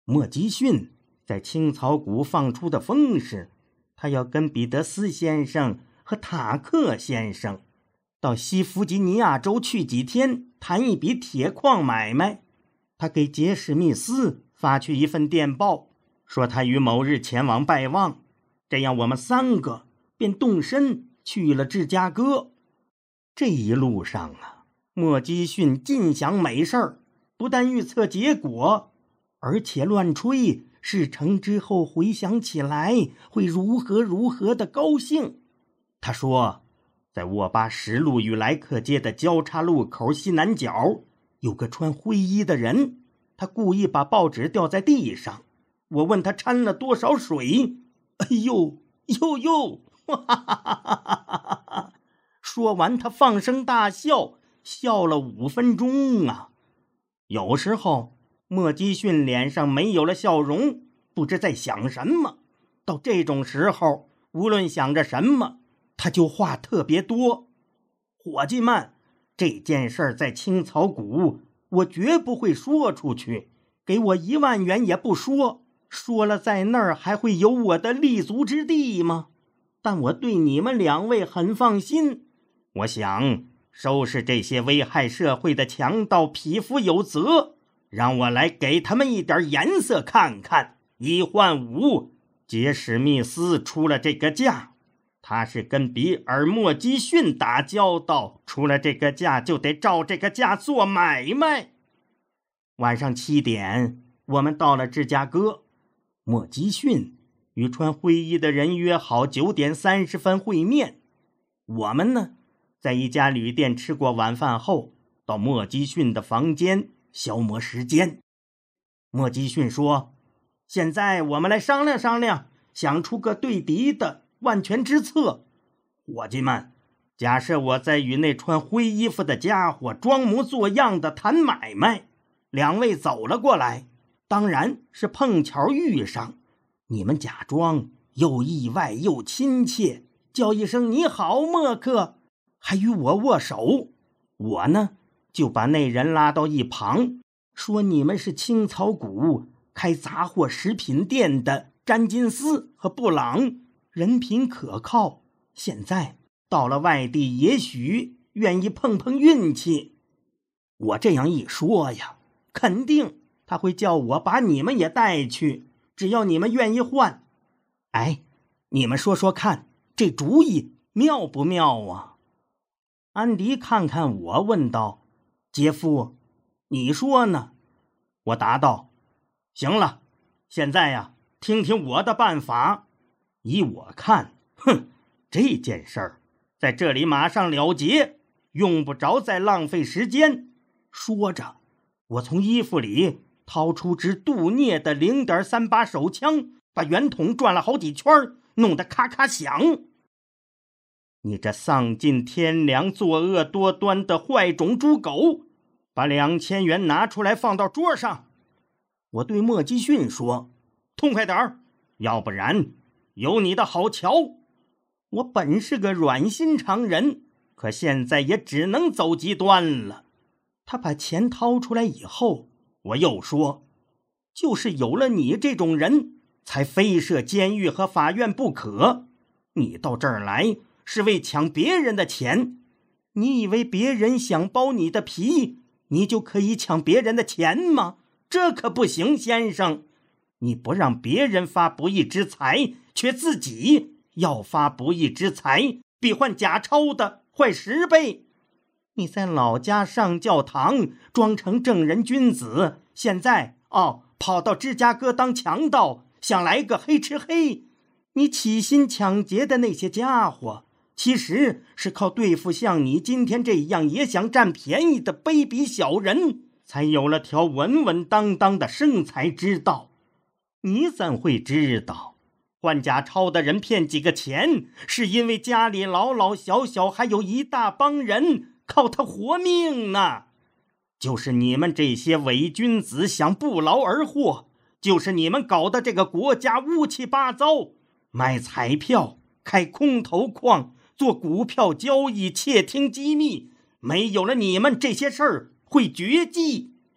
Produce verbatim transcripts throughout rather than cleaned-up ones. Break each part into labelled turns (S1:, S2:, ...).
S1: 莫基逊在青草谷放出的风是，他要跟彼得斯先生和塔克先生到西弗吉尼亚州去几天，谈一笔铁矿买卖。他给杰史密斯发去一份电报，说他于某日前往拜望，这样我们三个便动身去了芝加哥。这一路上啊，莫基逊尽享美事儿，不但预测结果，而且乱吹事成之后回想起来会如何如何的高兴。他说，在沃巴什路与莱克街的交叉路口西南角有个穿灰衣的人，他故意把报纸掉在地上。我问他掺了多少水，哎呦呦呦，哈哈哈哈哈！说完他放声大笑，笑了五分钟啊。有时候莫基逊脸上没有了笑容，不知在想什么。到这种时候，无论想着什么，他就话特别多。伙计们，这件事在青草谷我绝不会说出去，给我一万元也不说，说了在那儿还会有我的立足之地吗？但我对你们两位很放心，我想收拾这些危害社会的强盗匹夫有责，让我来给他们一点颜色看看。一换五，杰史密斯出了这个价，他是跟比尔莫基逊打交道，出了这个价就得照这个价做买卖。晚上七点，我们到了芝加哥。莫基逊与穿灰衣的人约好九点三十分会面。我们呢，在一家旅店吃过晚饭后，到莫基逊的房间消磨时间。莫基逊说，现在我们来商量商量，想出个对敌的万全之策。伙计们，假设我在与那穿灰衣服的家伙装模作样的谈买卖，两位走了过来，当然是碰巧遇上，你们假装又意外又亲切，叫一声你好莫克，还与我握手。我呢，就把那人拉到一旁，说你们是青草谷开杂货食品店的詹金斯和布朗，人品可靠，现在到了外地也许愿意碰碰运气。我这样一说呀，肯定他会叫我把你们也带去，只要你们愿意换。哎，你们说说看，这主意妙不妙啊？安迪看看我，问道，杰夫，你说呢？我答道，行了，现在呀，听听我的办法。依我看，哼，这件事儿在这里马上了结，用不着再浪费时间。说着，我从衣服里掏出支杜聂的 零点三八 手枪，把圆筒转了好几圈，弄得咔咔响。你这丧尽天良、作恶多端的坏种猪狗，把两千元拿出来放到桌上。我对莫基逊说，痛快点儿，要不然有你的好瞧。我本是个软心肠人，可现在也只能走极端了。他把钱掏出来以后，我又说，就是有了你这种人，才非设监狱和法院不可。你到这儿来是为抢别人的钱，你以为别人想剥你的皮，你就可以抢别人的钱吗？这可不行，先生。你不让别人发不义之财，却自己要发不义之财，比换假钞的坏十倍。你在老家上教堂，装成正人君子，现在哦，跑到芝加哥当强盗，想来个黑吃黑。你起心抢劫的那些家伙，其实是靠对付像你今天这样也想占便宜的卑鄙小人，才有了条稳稳当当的生财之道。你怎会知道，换假钞的人骗几个钱，是因为家里老老小小还有一大帮人靠他活命呢？就是你们这些伪君子想不劳而获，就是你们搞的这个国家乌七八糟，卖彩票，开空头矿，做股票交易，窃听机密，没有了你们这些事儿会绝迹。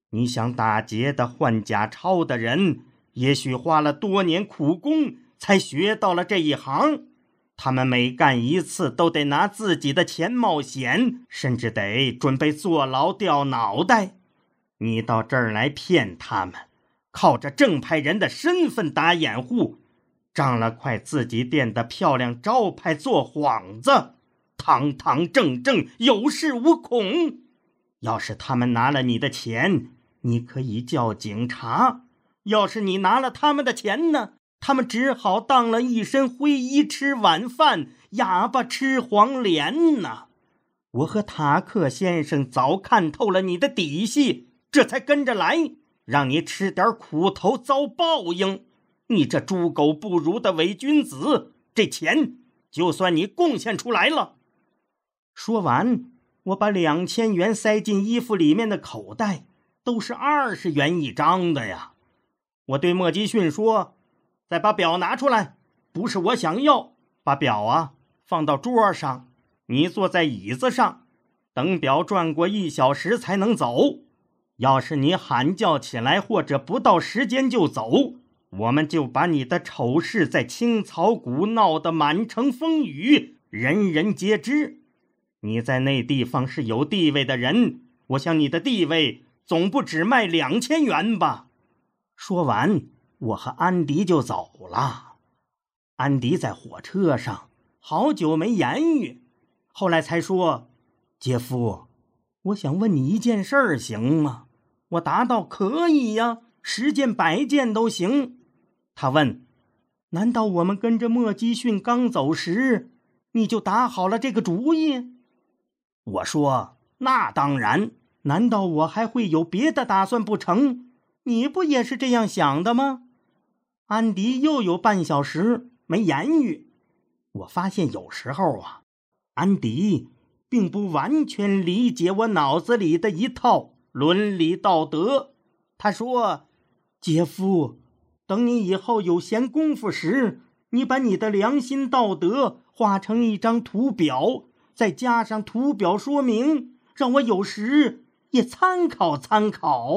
S1: 你想打劫的换假钞的人，也许花了多年苦功才学到了这一行，他们每干一次都得拿自己的钱冒险，甚至得准备坐牢掉脑袋。你到这儿来骗他们，靠着正派人的身份打掩护，仗了块自己店的漂亮招牌做幌子，堂堂正正，有恃无恐。要是他们拿了你的钱，你可以叫警察；要是你拿了他们的钱呢，他们只好当了一身灰衣吃晚饭，哑巴吃黄连呢。我和塔克先生早看透了你的底细，这才跟着来，让你吃点苦头遭报应。你这猪狗不如的伪君子，这钱就算你贡献出来了。说完，我把两千元塞进衣服里面的口袋，都是二十元一张的呀。我对莫基逊说，再把表拿出来，不是我想要，把表啊放到桌上，你坐在椅子上，等表转过一小时才能走。要是你喊叫起来或者不到时间就走，我们就把你的丑事在青草谷闹得满城风雨，人人皆知。你在那地方是有地位的人，我想你的地位总不只卖两千元吧。说完，我和安迪就走了。安迪在火车上好久没言语，后来才说，杰夫，我想问你一件事儿，行吗？我答道可以呀，十件百件都行。他问，难道我们跟着莫基逊刚走时，你就打好了这个主意？我说，那当然，难道我还会有别的打算不成？你不也是这样想的吗？安迪又有半小时没言语。我发现有时候啊，安迪并不完全理解我脑子里的一套伦理道德。他说，杰夫，等你以后有闲工夫时，你把你的良心道德画成一张图表，再加上图表说明，让我有时也参考参考。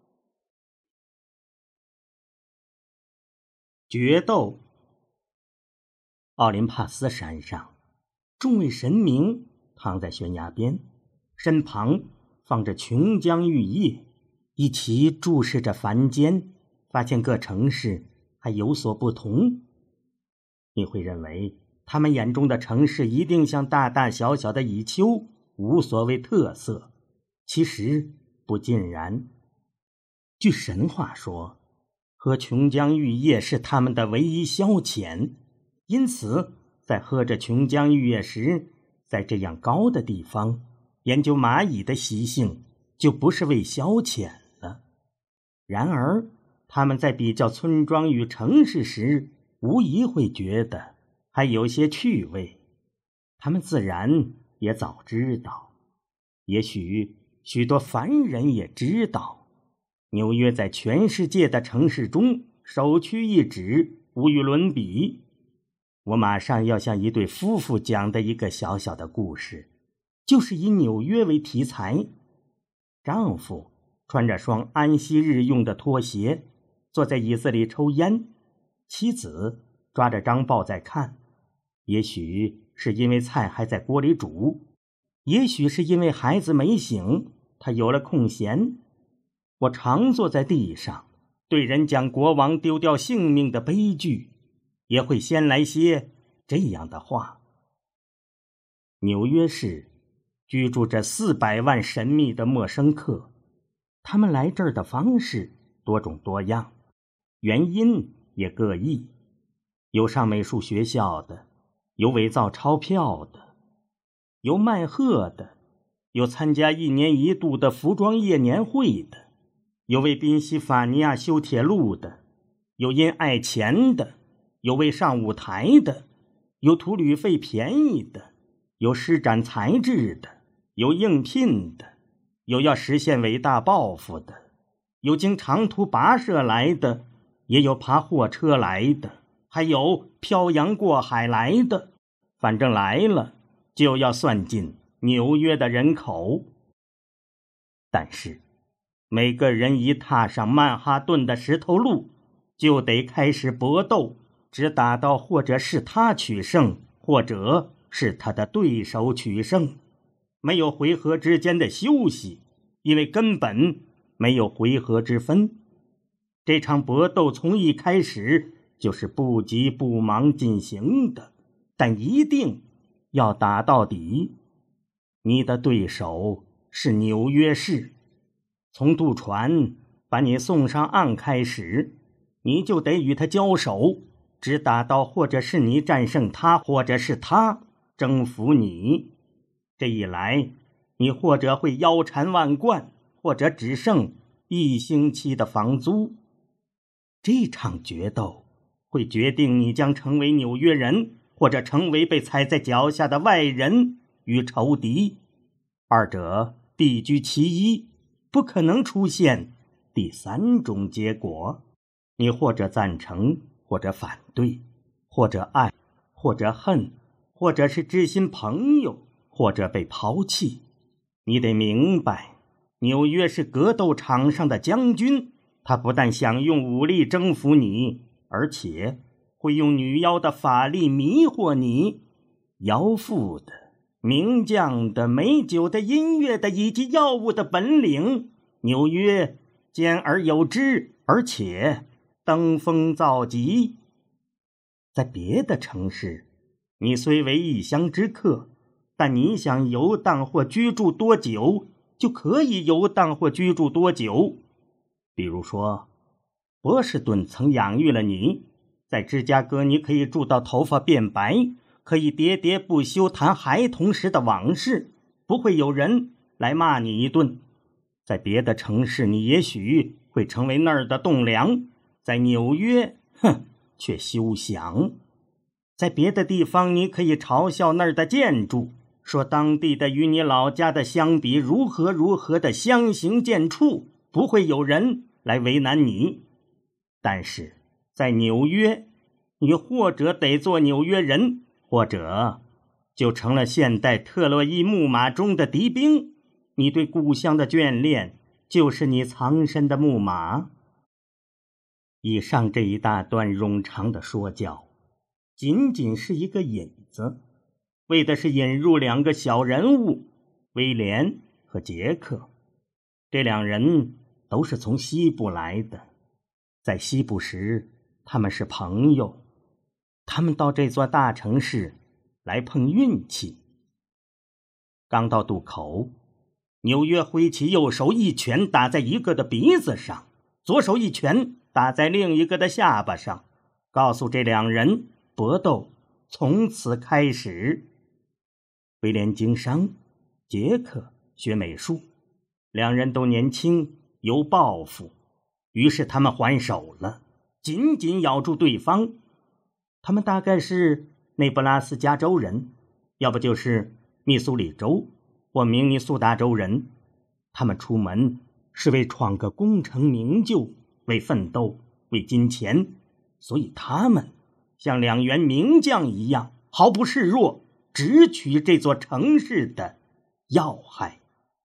S1: 决斗。奥林帕斯山上，众位神明躺在悬崖边，身旁放着琼浆玉液，一起注视着凡间，发现各城市还有所不同。你会认为他们眼中的城市一定像大大小小的蚁丘，无所谓特色，其实不尽然。据神话说，喝琼浆玉液是他们的唯一消遣，因此在喝着琼浆玉液时，在这样高的地方研究蚂蚁的习性就不是为消遣了。然而他们在比较村庄与城市时，无疑会觉得还有些趣味。他们自然也早知道，也许许多凡人也知道，纽约在全世界的城市中首屈一指，无与伦比。我马上要向一对夫妇讲的一个小小的故事，就是以纽约为题材。丈夫穿着双安息日用的拖鞋，坐在椅子里抽烟，妻子抓着张报在看，也许是因为菜还在锅里煮，也许是因为孩子没醒，他有了空闲。我常坐在地上，对人讲国王丢掉性命的悲剧，也会先来些这样的话。纽约市居住着四百万神秘的陌生客，他们来这儿的方式多种多样，原因也各异，有上美术学校的，有伪造钞票的，有卖鹤的，有参加一年一度的服装业年会的，有为宾夕法尼亚修铁路的，有因爱钱的，有为上舞台的，有图旅费便宜的，有施展才智的，有应聘的，有要实现伟大抱负的，有经长途跋涉来的，也有爬货车来的，还有漂洋过海来的，反正来了就要算进纽约的人口。但是每个人一踏上曼哈顿的石头路，就得开始搏斗，只打到或者是他取胜，或者是他的对手取胜，没有回合之间的休息，因为根本没有回合之分。这场搏斗从一开始就是不急不忙进行的，但一定要打到底。你的对手是纽约市，从渡船把你送上岸开始，你就得与他交手，只打到或者是你战胜他，或者是他征服你。这一来，你或者会腰缠万贯，或者只剩一星期的房租。这场决斗会决定你将成为纽约人，或者成为被踩在脚下的外人与仇敌。二者必居其一，不可能出现第三种结果。你或者赞成，或者反对，或者爱，或者恨，或者是知心朋友，或者被抛弃。你得明白，纽约是格斗场上的将军，他不但想用武力征服你，而且会用女妖的法力迷惑你。妖妇的、名将的、美酒的、音乐的以及药物的本领，纽约兼而有之，而且登峰造极。在别的城市，你虽为异乡之客，但你想游荡或居住多久，就可以游荡或居住多久。比如说，波士顿曾养育了你，在芝加哥你可以住到头发变白，可以喋喋不休谈孩童时的往事，不会有人来骂你一顿。在别的城市，你也许会成为那儿的栋梁，在纽约，哼，却休想。在别的地方，你可以嘲笑那儿的建筑，说当地的与你老家的相比如何如何的相形见绌，不会有人来为难你。但是在纽约，你或者得做纽约人，或者就成了现代特洛伊木马中的敌兵。你对故乡的眷恋，就是你藏身的木马。以上这一大段冗长的说教，仅仅是一个引子，为的是引入两个小人物，威廉和杰克。这两人都是从西部来的，在西部时他们是朋友，他们到这座大城市来碰运气。刚到渡口，纽约挥起右手一拳打在一个的鼻子上，左手一拳打在另一个的下巴上，告诉这两人搏斗从此开始。威廉经商，杰克学美术，两人都年轻有抱负，于是他们还手了，紧紧咬住对方。他们大概是内布拉斯加州人，要不就是密苏里州或明尼苏达州人。他们出门是为闯个功成名就，为奋斗，为金钱，所以他们像两员名将一样，毫不示弱，直取这座城市的要害。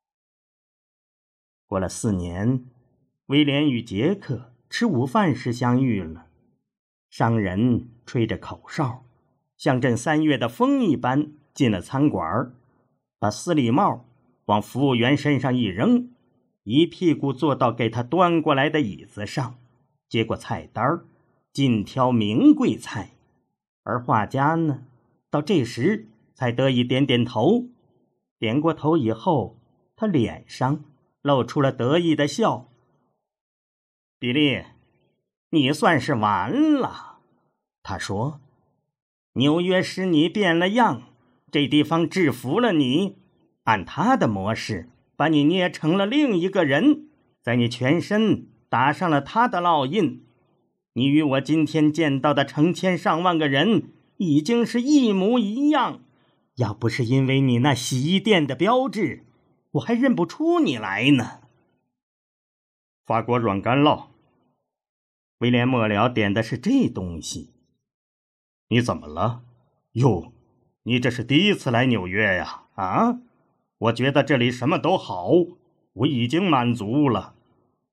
S1: 过了四年，威廉与杰克吃午饭时相遇了。商人吹着口哨，像阵三月的风一般进了餐馆，把司礼帽往服务员身上一扔，一屁股坐到给他端过来的椅子上，接过菜单，尽挑名贵菜。而画家呢，到这时才得以点点头。点过头以后，他脸上露出了得意的笑。比利，你算是完了，他说，纽约使你变了样，这地方制服了你，按他的模式把你捏成了另一个人，在你全身打上了他的烙印。你与我今天见到的成千上万个人已经是一模一样，要不是因为你那洗衣店的标志，我还认不出你来呢。法国软干酪，威廉末了点的是这东西。你怎么了？哟，你这是第一次来纽约呀？啊，我觉得这里什么都好，我已经满足了。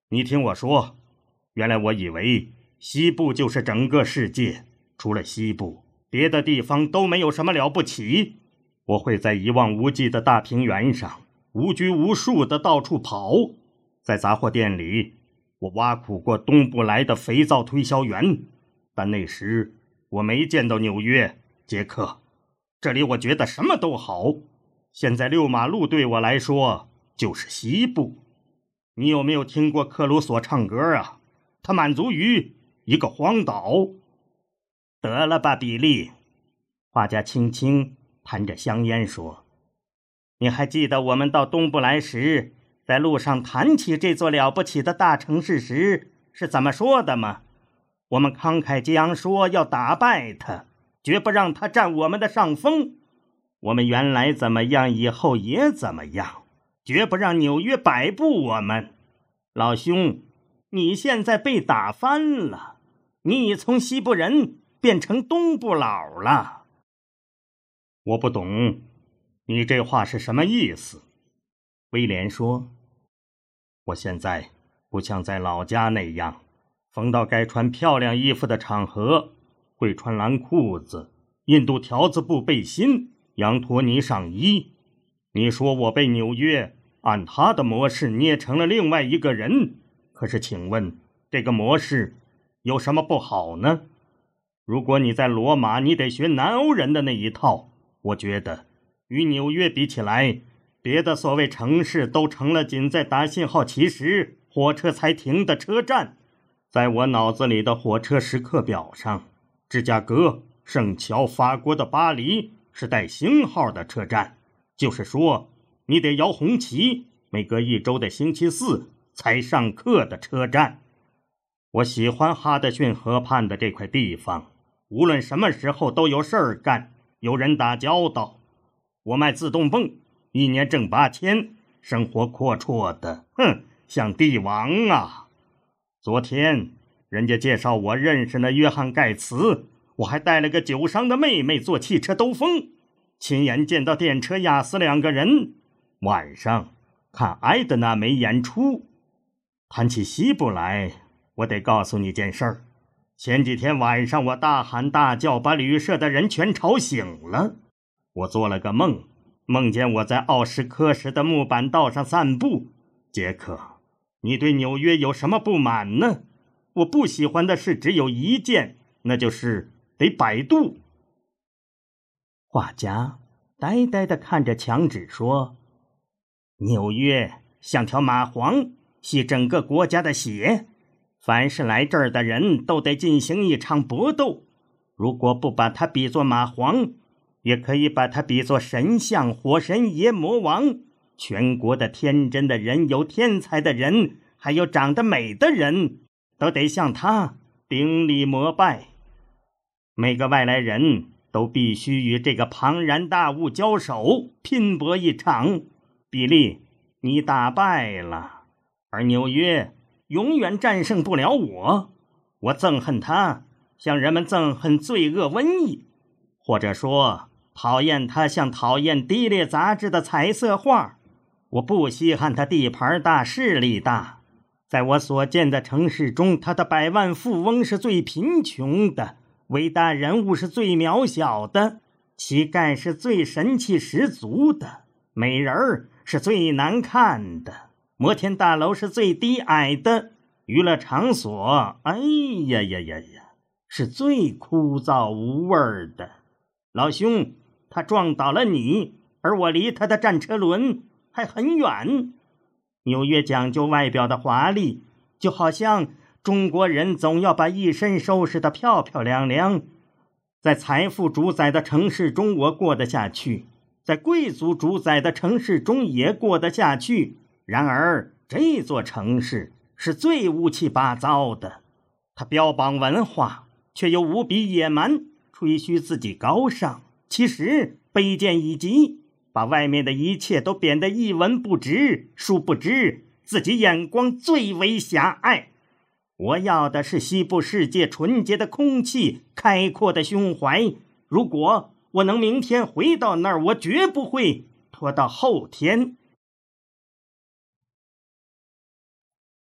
S1: 你听我说，原来我以为西部就是整个世界，除了西部，别的地方都没有什么了不起。我会在一望无际的大平原上无拘无束地到处跑，在杂货店里，我挖苦过东部来的肥皂推销员，但那时我没见到纽约，杰克。这里我觉得什么都好。现在六马路对我来说就是西部。你有没有听过克鲁索唱歌啊？他满足于一个荒岛。得了吧，比利。画家轻轻弹着香烟说，你还记得我们到东部来时，在路上谈起这座了不起的大城市时是怎么说的吗？我们慷慨激昂说要打败它，绝不让它占我们的上风。我们原来怎么样，以后也怎么样，绝不让纽约摆布我们。老兄，你现在被打翻了，你已从西部人变成东部佬了。我不懂，你这话是什么意思？威廉说，我现在不像在老家那样，逢到该穿漂亮衣服的场合，会穿蓝裤子、印度条子布背心、羊驼呢上衣。你说我被纽约按他的模式捏成了另外一个人，可是请问这个模式有什么不好呢？如果你在罗马，你得学南欧人的那一套。我觉得与纽约比起来，别的所谓城市都成了仅在打信号旗时火车才停的车站。在我脑子里的火车时刻表上，芝加哥、圣乔、法国的巴黎是带星号的车站，就是说你得摇红旗，每隔一周的星期四才上课的车站。我喜欢哈德逊河畔的这块地方，无论什么时候都有事儿干，有人打交道。我卖自动泵，一年挣八千，生活阔绰的，哼，像帝王啊。昨天人家介绍我认识了约翰盖茨，我还带了个酒商的妹妹做汽车兜风，亲眼见到电车压死两个人。晚上看埃德纳梅演出。谈起西部来，我得告诉你件事儿。前几天晚上我大喊大叫，把旅社的人全吵醒了。我做了个梦，梦见我在奥什科什的木板道上散步。杰克，你对纽约有什么不满呢？我不喜欢的事只有一件，那就是得摆渡。画家呆呆地看着墙纸说，纽约像条蚂蟥，吸整个国家的血，凡是来这儿的人都得进行一场搏斗。如果不把它比作蚂蟥，也可以把它比作神像、火神爷、魔王。全国的天真的人，有天才的人，还有长得美的人，都得向他顶礼膜拜。每个外来人都必须与这个庞然大物交手，拼搏一场。比利，你打败了，而纽约永远战胜不了我。我憎恨他，像人们憎恨罪恶瘟疫，或者说讨厌他像讨厌低劣杂志的彩色画。我不稀罕他地盘大、势力大。在我所见的城市中，他的百万富翁是最贫穷的，伟大人物是最渺小的，乞丐是最神气十足的，美人儿是最难看的，摩天大楼是最低矮的，娱乐场所，哎呀呀呀呀，是最枯燥无味的。老兄，他撞倒了你，而我离他的战车轮还很远。纽约讲究外表的华丽，就好像中国人总要把一身收拾得漂漂亮亮。在财富主宰的城市中我过得下去，在贵族主宰的城市中也过得下去。然而这座城市是最乌七八糟的，它标榜文化，却又无比野蛮，吹嘘自己高尚，其实卑贱以极，把外面的一切都贬得一文不值，殊不知自己眼光最为狭隘。我要的是西部世界纯洁的空气，开阔的胸怀。如果我能明天回到那儿，我绝不会拖到后天。